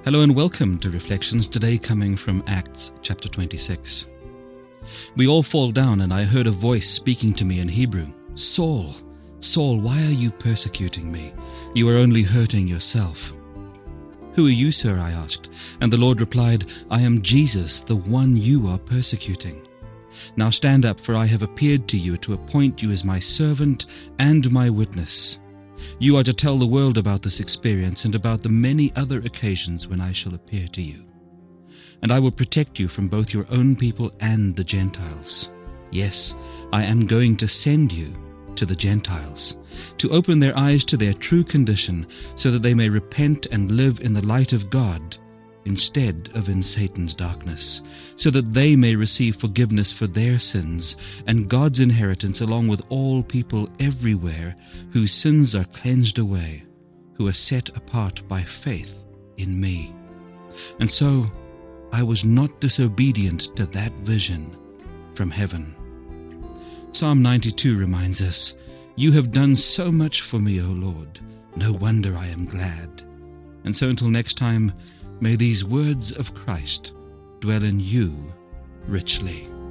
Hello and welcome to Reflections, today coming from Acts chapter 26. We all fall down, and I heard a voice speaking to me in Hebrew. "Saul, Saul, why are you persecuting me? You are only hurting yourself." "Who are you, sir?" I asked. And the Lord replied, "I am Jesus, the one you are persecuting. Now stand up, for I have appeared to you to appoint you as my servant and my witness. You are to tell the world about this experience and about the many other occasions when I shall appear to you. And I will protect you from both your own people and the Gentiles. Yes, I am going to send you to the Gentiles, to open their eyes to their true condition, so that they may repent and live in the light of God instead of in Satan's darkness, so that they may receive forgiveness for their sins and God's inheritance along with all people everywhere whose sins are cleansed away, who are set apart by faith in me." And so I was not disobedient to that vision from heaven. Psalm 92 reminds us, "You have done so much for me, O Lord. No wonder I am glad." And so until next time, may these words of Christ dwell in you richly.